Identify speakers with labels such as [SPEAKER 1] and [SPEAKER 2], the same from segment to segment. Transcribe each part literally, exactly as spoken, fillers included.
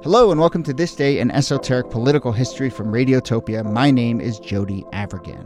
[SPEAKER 1] Hello and welcome to This Day in Esoteric Political History from Radiotopia. My name is Jody Avirgan.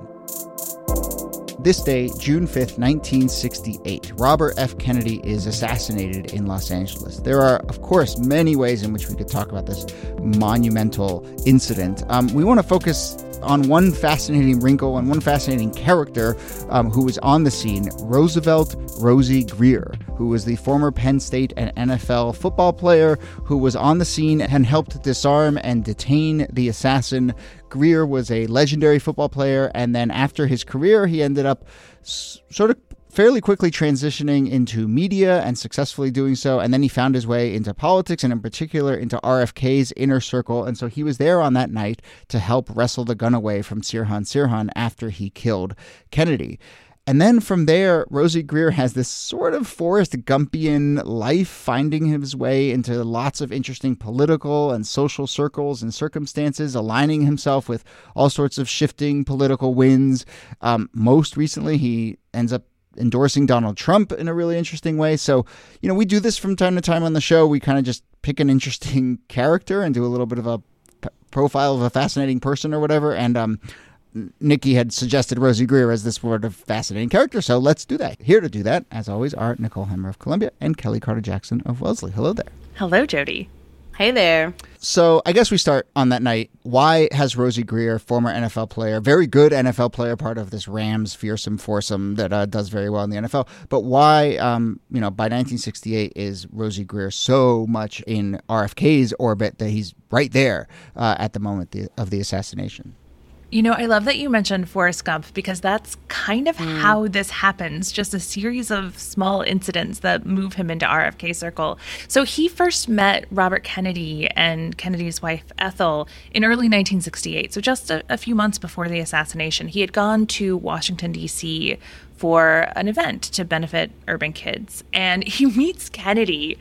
[SPEAKER 1] This day, June fifth, nineteen sixty-eight, Robert F. Kennedy is assassinated in Los Angeles. There are, of course, many ways in which we could talk about this monumental incident. Um, we want to focus on one fascinating wrinkle and one fascinating character um, who was on the scene, Roosevelt Rosie Grier, who was the former Penn State and N F L football player who was on the scene and helped disarm and detain the assassin. Grier was a legendary football player, and then after his career, he ended up s- sort of fairly quickly transitioning into media and successfully doing so. And then he found his way into politics and in particular into R F K's inner circle. And so he was there on that night to help wrestle the gun away from Sirhan Sirhan after he killed Kennedy. And then from there, Rosie Grier has this sort of Forrest Gumpian life, finding his way into lots of interesting political and social circles and circumstances, aligning himself with all sorts of shifting political winds. Um, most recently, he ends up endorsing Donald Trump in a really interesting way. So, you know, we do this from time to time on the show. We kind of just pick an interesting character and do a little bit of a p- profile of a fascinating person or whatever. And um, Nikki had suggested Rosie Grier as this sort of fascinating character. So let's do that. Here to do that, as always, are Nicole Hemmer of Columbia and Kelly Carter-Jackson of Wellesley. Hello there.
[SPEAKER 2] Hello, Jody.
[SPEAKER 3] Hey there.
[SPEAKER 1] So I guess we start on that night. Why has Rosie Grier, former N F L player, very good N F L player, part of this Rams fearsome foursome that uh, does very well in the N F L, but why, um, you know, by nineteen sixty-eight is Rosie Grier so much in R F K's orbit that he's right there uh, at the moment the, of the assassination?
[SPEAKER 2] You know, I love that you mentioned Forrest Gump because that's kind of mm. how this happens, just a series of small incidents that move him into R F K circle. So he first met Robert Kennedy and Kennedy's wife, Ethel, in early nineteen sixty-eight, so just a, a few months before the assassination. He had gone to Washington, D C for an event to benefit urban kids, and he meets Kennedy,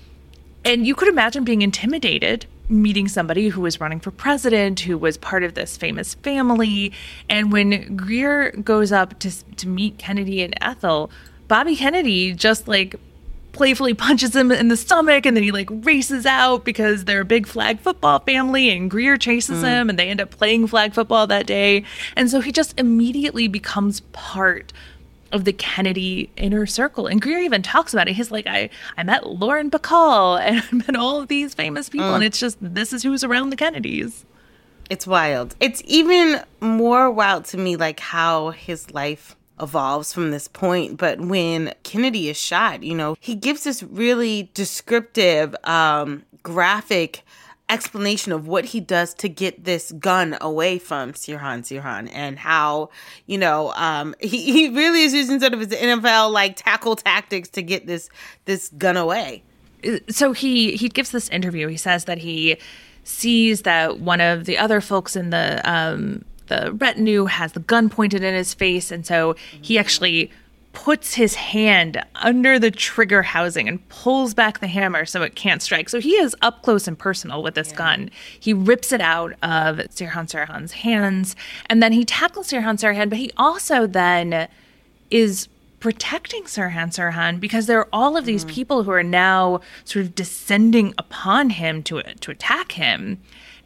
[SPEAKER 2] and you could imagine being intimidated meeting somebody who was running for president, who was part of this famous family. And when Grier goes up to to meet Kennedy and Ethel, Bobby Kennedy just like playfully punches him in the stomach, and then he like races out because they're a big flag football family, and Grier chases mm. him, and they end up playing flag football that day. And so he just immediately becomes part of the Kennedy inner circle. And Grier even talks about it. He's like, I, I met Lauren Bacall and I met all of these famous people. Mm. And it's just, this is who's around the Kennedys.
[SPEAKER 3] It's wild. It's even more wild to me, like how his life evolves from this point. But when Kennedy is shot, you know, he gives this really descriptive, um, graphic explanation of what he does to get this gun away from Sirhan Sirhan and how, you know, um, he, he really is using sort of his N F L like tackle tactics to get this this gun away.
[SPEAKER 2] So he, he gives this interview. He says that he sees that one of the other folks in the um, the retinue has the gun pointed in his face, and so he actually puts his hand under the trigger housing and pulls back the hammer so it can't strike. So he is up close and personal with this yeah. gun. He rips it out of Sirhan Sirhan's hands, and then he tackles Sirhan Sirhan, but he also then is protecting Sirhan Sirhan because there are all of these mm. people who are now sort of descending upon him to to attack him.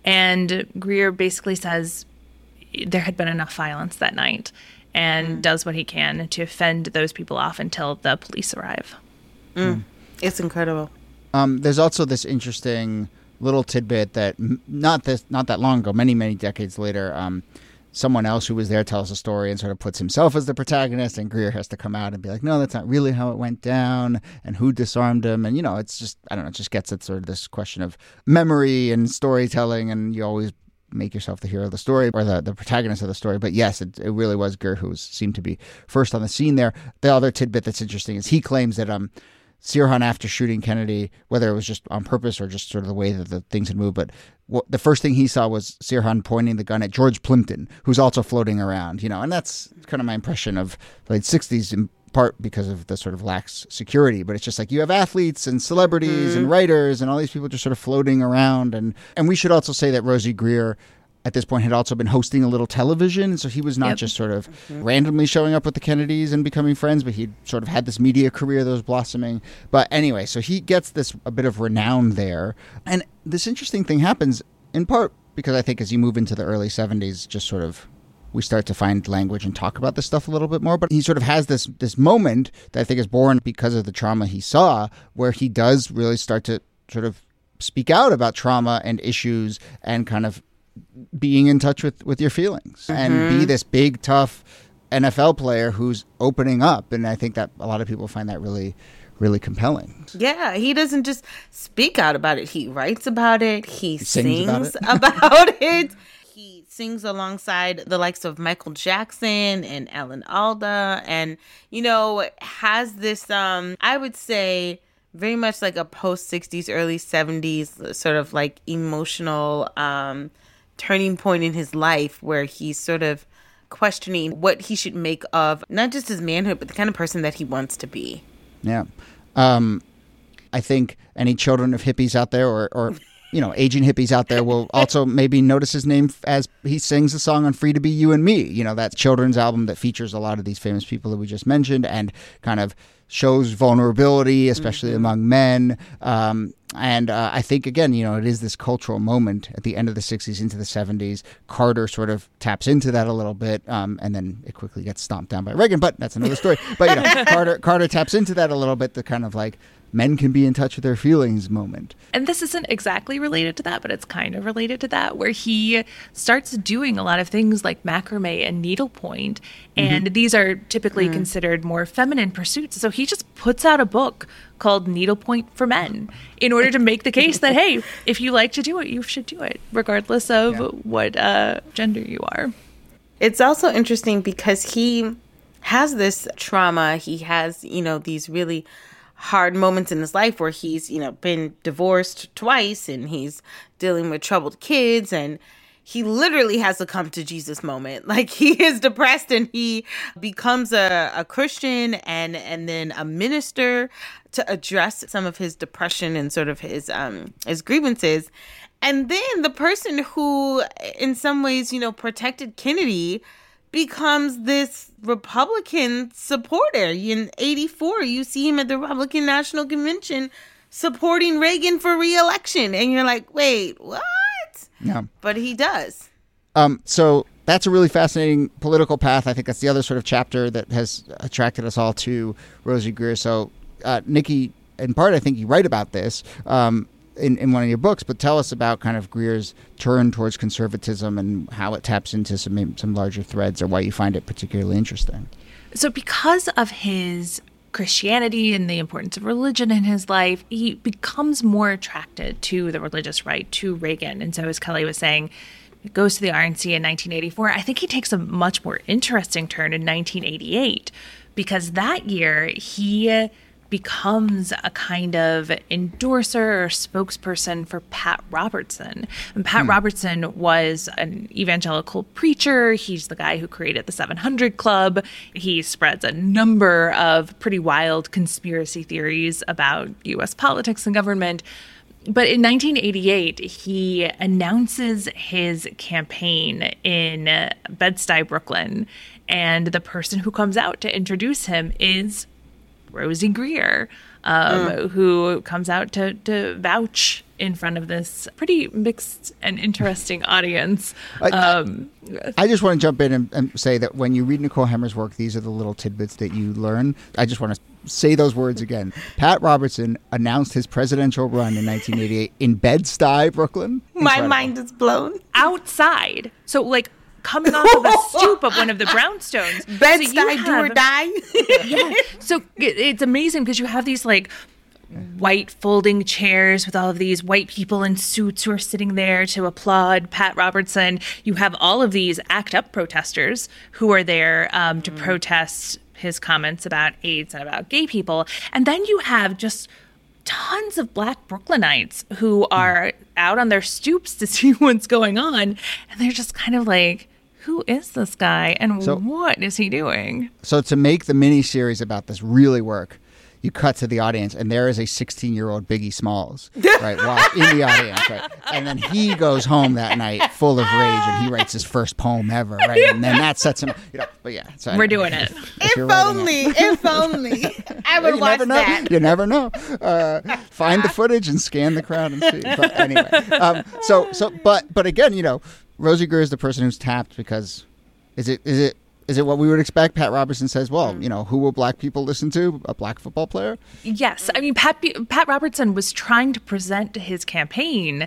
[SPEAKER 2] And Grier basically says there had been enough violence that night, and mm. does what he can to fend those people off until the police arrive.
[SPEAKER 3] Mm. Mm. It's incredible.
[SPEAKER 1] Um, there's also this interesting little tidbit that m- not this, not that long ago, many, many decades later, um, someone else who was there tells a story and sort of puts himself as the protagonist, and Grier has to come out and be like, no, that's not really how it went down, and who disarmed him. And, you know, it's just, I don't know, it just gets at sort of this question of memory and storytelling, and you always make yourself the hero of the story or the, the protagonist of the story. But yes, it, it really was Grier who was, seemed to be first on the scene there. The other tidbit that's interesting is he claims that um, Sirhan, after shooting Kennedy, whether it was just on purpose or just sort of the way that the things had moved, but what, the first thing he saw was Sirhan pointing the gun at George Plimpton, who's also floating around, you know, and that's kind of my impression of the late sixties in part because of the sort of lax security. But it's just like you have athletes and celebrities mm. and writers and all these people just sort of floating around. And, and we should also say that Rosie Grier at this point had also been hosting a little television. So he was not yep. just sort of mm-hmm. randomly showing up with the Kennedys and becoming friends, but he'd sort of had this media career that was blossoming. But anyway, so he gets this a bit of renown there. And this interesting thing happens in part because I think as you move into the early seventies, just sort of we start to find language and talk about this stuff a little bit more. But he sort of has this this moment that I think is born because of the trauma he saw, where he does really start to sort of speak out about trauma and issues and kind of being in touch with, with your feelings mm-hmm. and be this big, tough N F L player who's opening up. And I think that a lot of people find that really, really compelling.
[SPEAKER 3] Yeah, he doesn't just speak out about it. He writes about it. He, he sings, sings about it. about it. He sings alongside the likes of Michael Jackson and Alan Alda and, you know, has this, um, I would say, very much like a post-sixties, early seventies sort of like emotional um, turning point in his life where he's sort of questioning what he should make of not just his manhood, but the kind of person that he wants to be.
[SPEAKER 1] Yeah. Um, I think any children of hippies out there or, or you know, aging hippies out there will also maybe notice his name as he sings the song on Free to Be You and Me. You know, that children's album that features a lot of these famous people that we just mentioned and kind of shows vulnerability, especially mm-hmm. among men. Um, and uh, I think, again, you know, it is this cultural moment at the end of the sixties into the seventies. Carter sort of taps into that a little bit, um, and then it quickly gets stomped down by Reagan, but that's another story. But, you know, Carter, Carter taps into that a little bit, the kind of like, men can be in touch with their feelings moment.
[SPEAKER 2] And this isn't exactly related to that, but it's kind of related to that, where he starts doing a lot of things like macrame and needlepoint. And mm-hmm. these are typically mm-hmm. considered more feminine pursuits. So he just puts out a book called Needlepoint for Men in order to make the case that, hey, if you like to do it, you should do it, regardless of yeah. what uh, gender you are.
[SPEAKER 3] It's also interesting because he has this trauma. He has, you know, these really hard moments in his life where he's, you know, been divorced twice and he's dealing with troubled kids and he literally has a come to Jesus moment. Like he is depressed and he becomes a, a Christian and, and then a minister to address some of his depression and sort of his, um, his grievances. And then the person who in some ways, you know, protected Kennedy becomes this Republican supporter. In eighty-four, you see him at the Republican National Convention supporting Reagan for re-election. And you're like, wait, what?
[SPEAKER 1] Yeah.
[SPEAKER 3] But he does.
[SPEAKER 1] Um, so that's a really fascinating political path. I think that's the other sort of chapter that has attracted us all to Rosey Grier. So, uh, Nikki, in part, I think you write about this um, in, in one of your books, but tell us about kind of Grier's turn towards conservatism and how it taps into some some larger threads, or why you find it particularly interesting.
[SPEAKER 2] So because of his Christianity and the importance of religion in his life, he becomes more attracted to the religious right, to Reagan. And so as Kelly was saying, he goes to the R N C in nineteen eighty-four. I think he takes a much more interesting turn in nineteen eighty-eight, because that year he becomes a kind of endorser or spokesperson for Pat Robertson. And Pat hmm. Robertson was an evangelical preacher. He's the guy who created the seven hundred Club. He spreads a number of pretty wild conspiracy theories about U S politics and government. But in nineteen eighty-eight, he announces his campaign in Bed-Stuy, Brooklyn. And the person who comes out to introduce him is Rosey Grier, um, mm. who comes out to, to vouch in front of this pretty mixed and interesting audience.
[SPEAKER 1] I,
[SPEAKER 2] um,
[SPEAKER 1] I just want to jump in and, and say that when you read Nicole Hemmer's work, these are the little tidbits that you learn. I just want to say those words again. Pat Robertson announced his presidential run in nineteen eighty-eight in Bed-Stuy, Brooklyn.
[SPEAKER 3] Incredible. My mind is blown.
[SPEAKER 2] Outside. So, like, coming off of a stoop of one of the brownstones.
[SPEAKER 3] Bed-Stuy, so do or die.
[SPEAKER 2] Yeah. So it's amazing because you have these like white folding chairs with all of these white people in suits who are sitting there to applaud Pat Robertson. You have all of these ACT UP protesters who are there um, to mm. protest his comments about AIDS and about gay people. And then you have just tons of Black Brooklynites who are mm. out on their stoops to see what's going on. And they're just kind of like, who is this guy and so, what is he doing?
[SPEAKER 1] So to make the mini series about this really work, you cut to the audience, and there is a sixteen-year-old Biggie Smalls, right, while in the audience, right? And then he goes home that night full of rage, and he writes his first poem ever, right? And then that sets him, you know, but yeah. So
[SPEAKER 2] We're doing it.
[SPEAKER 3] If, if only, if only. I would
[SPEAKER 1] you
[SPEAKER 3] watch
[SPEAKER 1] never know.
[SPEAKER 3] that.
[SPEAKER 1] You never know. Uh, find the footage and scan the crowd and see. But anyway, um, so, so, but, but again, you know, Rosey Grier is the person who's tapped because is it, is it, Is it what we would expect? Pat Robertson says, well, you know, who will black people listen to? A black football player?
[SPEAKER 2] Yes. I mean, Pat, Pat Robertson was trying to present his campaign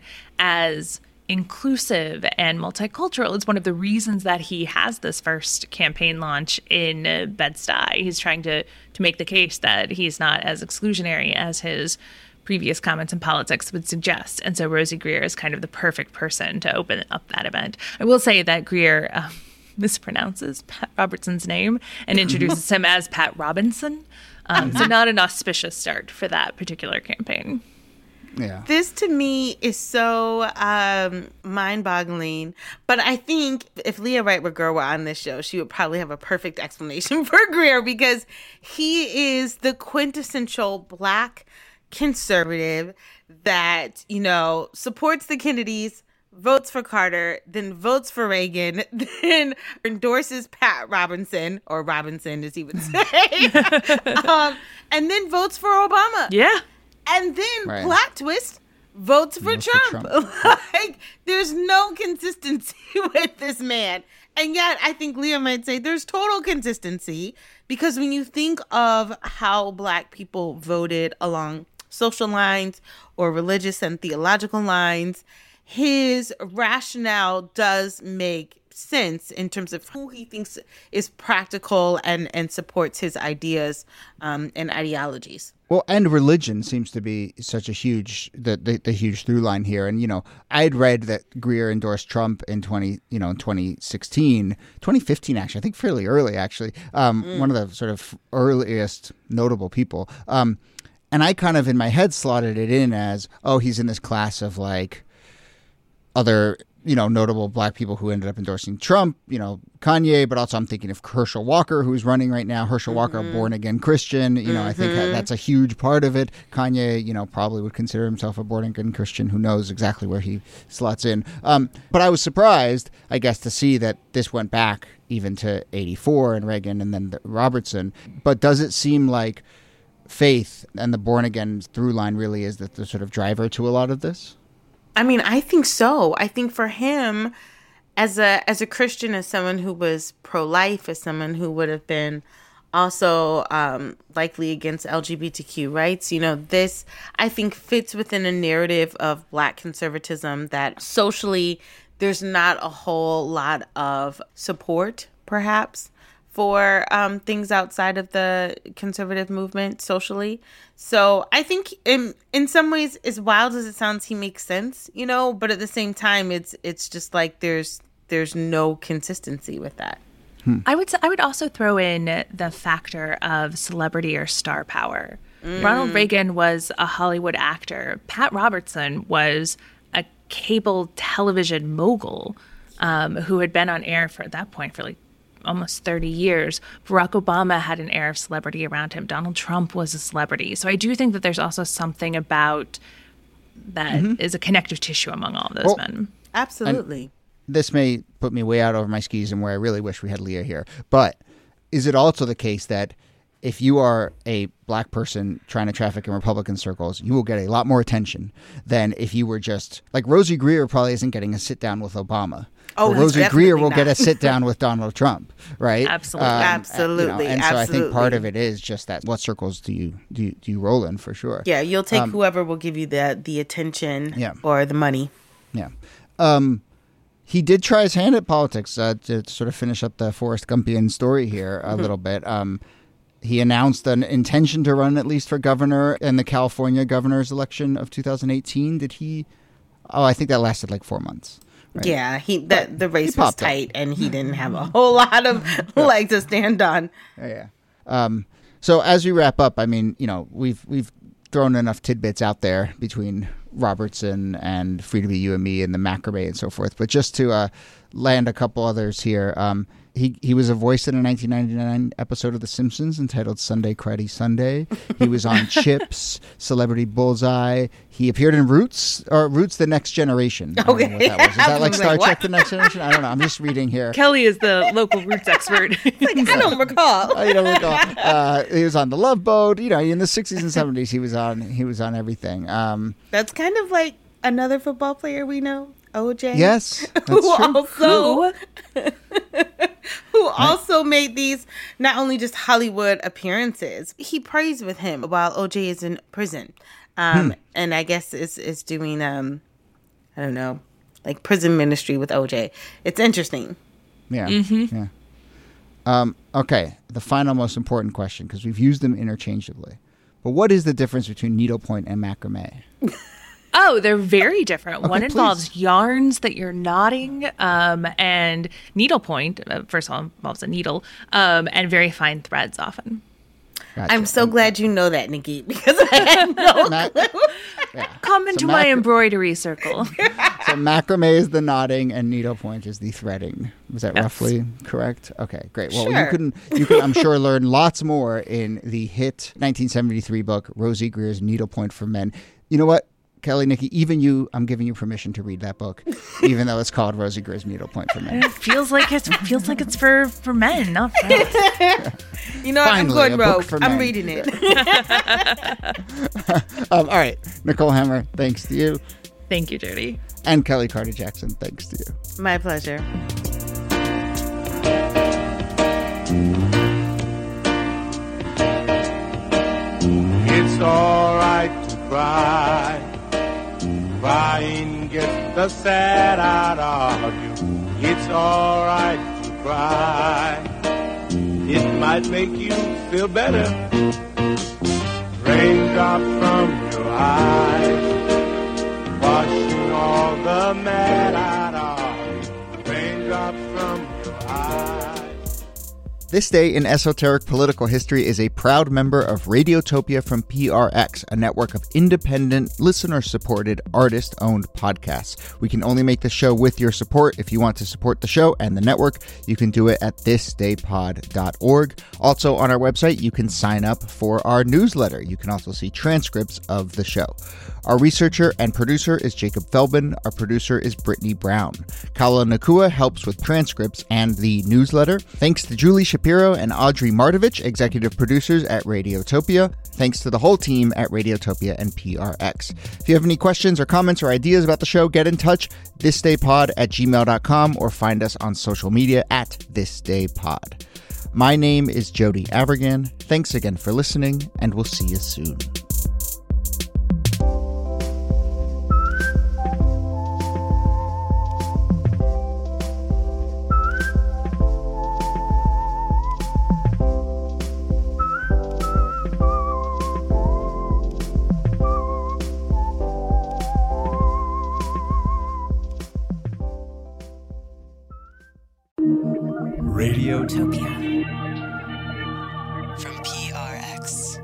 [SPEAKER 2] as inclusive and multicultural. It's one of the reasons that he has this first campaign launch in uh, Bed-Stuy. He's trying to, to make the case that he's not as exclusionary as his previous comments in politics would suggest. And so Rosey Grier is kind of the perfect person to open up that event. I will say that Grier um, mispronounces Pat Robertson's name and introduces him as Pat Robinson. Um, so not an auspicious start for that particular campaign.
[SPEAKER 1] Yeah.
[SPEAKER 3] This to me is so um, mind-boggling, but I think if Leah Wright Rigueur were on this show, she would probably have a perfect explanation for Grier because he is the quintessential black conservative that, you know, supports the Kennedys, votes for Carter, then votes for Reagan, then endorses Pat Robinson, or Robinson as he would say, um, and then votes for Obama.
[SPEAKER 2] Yeah.
[SPEAKER 3] And then,
[SPEAKER 1] right.
[SPEAKER 3] plot twist, votes for
[SPEAKER 1] Votes
[SPEAKER 3] Trump.
[SPEAKER 1] for Trump.
[SPEAKER 3] Like, there's no consistency with this man. And yet, I think Leah might say there's total consistency because when you think of how black people voted along social lines or religious and theological lines, his rationale does make sense in terms of who he thinks is practical and, and supports his ideas um, and ideologies.
[SPEAKER 1] Well, and religion seems to be such a huge, the, the the huge through line here. And, you know, I had read that Grier endorsed Trump in twenty, you know, in twenty sixteen, twenty fifteen, actually, I think fairly early, actually, um, mm. one of the sort of earliest notable people. Um, and I kind of in my head slotted it in as, oh, he's in this class of like other, you know, notable black people who ended up endorsing Trump, you know, Kanye, but also I'm thinking of Herschel Walker, who's running right now. Herschel mm-hmm. Walker, a born-again Christian. You know, mm-hmm. I think that's a huge part of it. Kanye, you know, probably would consider himself a born-again Christian. Who knows exactly where he slots in. Um, but I was surprised, I guess, to see that this went back even to eighty-four and Reagan and then the Robertson. But does it seem like faith and the born-again through line really is the, the sort of driver to a lot of this?
[SPEAKER 3] I mean, I think so. I think for him, as a as a Christian, as someone who was pro-life, as someone who would have been also um, likely against L G B T Q rights, you know, this, I think, fits within a narrative of black conservatism that socially there's not a whole lot of support, perhaps, for um, things outside of the conservative movement socially. So I think in in some ways, as wild as it sounds, he makes sense, you know, but at the same time, it's it's just like there's there's no consistency with that.
[SPEAKER 2] Hmm. I would I would also throw in the factor of celebrity or star power. Mm. Ronald Reagan was a Hollywood actor. Pat Robertson was a cable television mogul um, who had been on air for at that point for like almost thirty years. Barack Obama had an air of celebrity around him. Donald Trump was a celebrity. So I do think that there's also something about that mm-hmm. is a connective tissue among all those well, men.
[SPEAKER 3] Absolutely.
[SPEAKER 1] This may put me way out over my skis and where I really wish we had Leah here. But is it also the case that if you are a black person trying to traffic in Republican circles, you will get a lot more attention than if you were just like Rosey Grier probably isn't getting a sit down with Obama.
[SPEAKER 3] Oh,
[SPEAKER 1] Rosey Grier will not. get a sit down with Donald Trump, right?
[SPEAKER 2] Absolutely,
[SPEAKER 1] um,
[SPEAKER 3] absolutely.
[SPEAKER 1] You know, and
[SPEAKER 3] absolutely.
[SPEAKER 1] so I think part of it is just that what circles do you do you, do you roll in for sure?
[SPEAKER 3] Yeah, you'll take
[SPEAKER 1] um,
[SPEAKER 3] whoever will give you the the attention
[SPEAKER 1] yeah.
[SPEAKER 3] or the money.
[SPEAKER 1] Yeah. Um, he did try his hand at politics uh, to sort of finish up the Forrest Gumpian story here a mm-hmm. little bit. Um, he announced an intention to run at least for governor in the California governor's election of two thousand eighteen. Did he? Oh, I think that lasted like four months. Right.
[SPEAKER 3] Yeah, he that the race was tight, up. and he didn't have a whole lot of leg to stand on.
[SPEAKER 1] Yeah. yeah. Um, so as we wrap up, I mean, you know, we've we've thrown enough tidbits out there between Robertson and Free to Be You and Me and the macrame and so forth. But just to uh, land a couple others here, um, He he was a voice in a nineteen ninety-nine episode of The Simpsons entitled Sunday Cruddy Sunday. He was on Chips, Celebrity Bullseye. He appeared in Roots, or Roots The Next Generation. I don't
[SPEAKER 3] Okay.
[SPEAKER 1] know what that was. Is that like Star
[SPEAKER 3] Like,
[SPEAKER 1] Trek
[SPEAKER 3] what?
[SPEAKER 1] The Next Generation? I don't know. I'm just reading here.
[SPEAKER 2] Kelly is the local Roots expert.
[SPEAKER 3] Like, I don't recall.
[SPEAKER 1] I don't recall. Uh, he was on The Love Boat. You know, in the sixties and seventies, he was on he was on everything. Um,
[SPEAKER 3] That's kind of like another football player we know, O J.
[SPEAKER 1] yes, that's
[SPEAKER 3] who
[SPEAKER 1] true.
[SPEAKER 3] also who also made these not only just Hollywood appearances. He prays with him while O J is in prison, um,
[SPEAKER 1] Hmm.
[SPEAKER 3] and I guess is is doing um, I don't know, like prison ministry with O J. It's interesting.
[SPEAKER 1] Yeah. Yeah. Um, okay. The final most important question, because we've used them interchangeably. But what is the difference between needlepoint and macrame?
[SPEAKER 2] Oh, they're very different.
[SPEAKER 1] Okay,
[SPEAKER 2] One
[SPEAKER 1] please.
[SPEAKER 2] involves yarns that you're knotting, um, and needlepoint, uh, first of all, involves a needle, um, and very fine threads often.
[SPEAKER 1] Gotcha.
[SPEAKER 3] I'm so glad you know that, Nikki, because I had no
[SPEAKER 1] Ma-
[SPEAKER 3] clue.
[SPEAKER 1] yeah.
[SPEAKER 2] Come into
[SPEAKER 1] So
[SPEAKER 2] my
[SPEAKER 1] macra-
[SPEAKER 2] embroidery circle.
[SPEAKER 1] So macrame is the knotting and needlepoint is the threading. Was that
[SPEAKER 2] Yes.
[SPEAKER 1] roughly correct? Okay, great. Well,
[SPEAKER 3] Sure.
[SPEAKER 1] you can you can I'm sure learn lots more in the hit nineteen seventy-three book Rosie Greer's Needlepoint for Men. You know what, Kelly, Nikki, even you, I'm giving you permission to read that book, even though it's called Rosie Greer's Needlepoint for Men.
[SPEAKER 2] It feels like it's feels like it's for, for men, not for us.
[SPEAKER 3] You know, what? I'm
[SPEAKER 1] Finally,
[SPEAKER 3] going
[SPEAKER 1] a book
[SPEAKER 3] rogue.
[SPEAKER 1] for
[SPEAKER 3] I'm
[SPEAKER 1] men.
[SPEAKER 3] reading it.
[SPEAKER 1] Um, all right, Nicole Hammer, thanks to you,
[SPEAKER 2] Thank you, Jody.
[SPEAKER 1] and Kelly Carter Jackson, thanks to you.
[SPEAKER 3] My pleasure.
[SPEAKER 4] It's all right to cry. Crying gets the sad out of you. It's all right to cry. It might make you feel better. Raindrops from your eyes, washing all the mad out of you. Raindrops from your eyes.
[SPEAKER 1] This Day in Esoteric Political History is a proud member of Radiotopia from P R X, a network of independent, listener-supported, artist-owned podcasts. We can only make the show with your support. If you want to support the show and the network, you can do it at this day pod dot org. Also on our website, you can sign up for our newsletter. You can also see transcripts of the show. Our researcher and producer is Jacob Feldman. Our producer is Brittany Brown. Kala Nakua helps with transcripts and the newsletter. Thanks to Julie Shapiro and Audrey Martovich, executive producers at Radiotopia. Thanks to the whole team at Radiotopia and P R X. If you have any questions or comments or ideas about the show, get in touch, thisdaypod at gmail dot com, or find us on social media at thisdaypod. My name is Jody Avirgan. Thanks again for listening, and we'll see you soon.
[SPEAKER 5] Radiotopia.
[SPEAKER 6] From P R X.